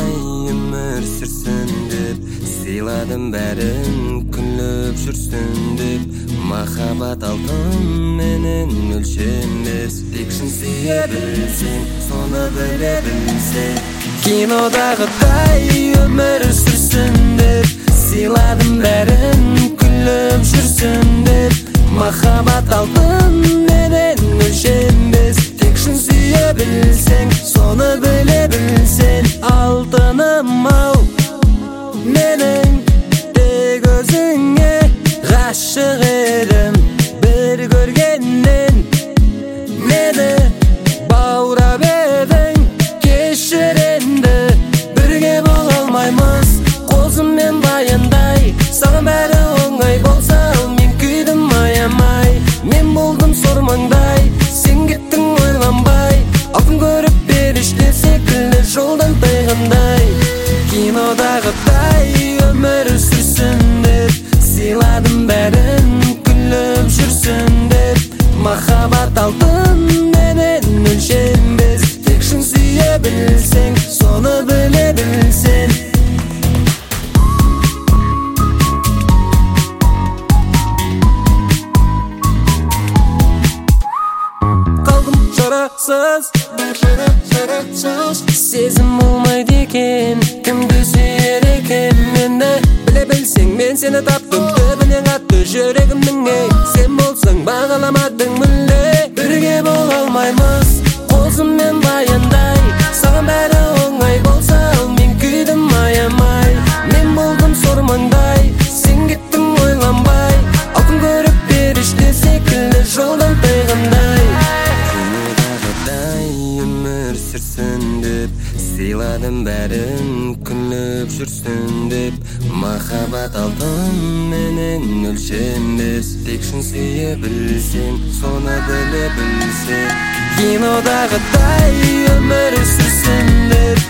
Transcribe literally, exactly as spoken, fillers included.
өмір сүрсін деп, сыйладым бәрін күліп жүрсін деп. Махаббат алтын менен өлшенбес, тек шын сүйе білсең, соны біле білсең. Кинодағыдай өмір сүрсін деп, сыйладым бәрін күліп жүрсін деп. Махаббат алтын менен өлшенбес, тек шын сүйе білсең, соны біле білсең. Алтыным ау, менің тек өзіңе ғашық едім. Бір көргеннен мені баурап едің, кешір енді. Бірге бола алмаймыз қозыммен баяндай, саған бәрі оңай болса мен күйдім аямай. Мен болдым сормаңдай, сен кеттің ойланбай, алтын көріп періште секілді жолдан тайғандай. Кинодағыдай өмір сүрсін деп, сыйладым бәрін күліп жүрсін деп. Махаббат алтын менен өлшенбес, тек шын сүйе білсең, соны біле білсең. Қалдым жарасыз, сезім болмайды екен, кімді сүйер екен мені. Біле білсең, мен сені таптым, түбінен қатты жүрегімнің. Ей, сен болсаң бағаламадың мүлде. Бірге бола алмаймыз қозыммен баяндай, саған бәрі оңай болса мен күйдім аямай. Мен болдым сормаңдай, сен кеттің ойланбай, алтын көріп періште секілді жолдан тайғандай. Кинодағыдай өмір сүрсін деп, сыйладым бәрін күліп жүрсін деп. Махаббат алтын менен өлшенбес, тек шын сүйе білсең, соны біле білсең. Кинодағыдай өмір сүрсін деп,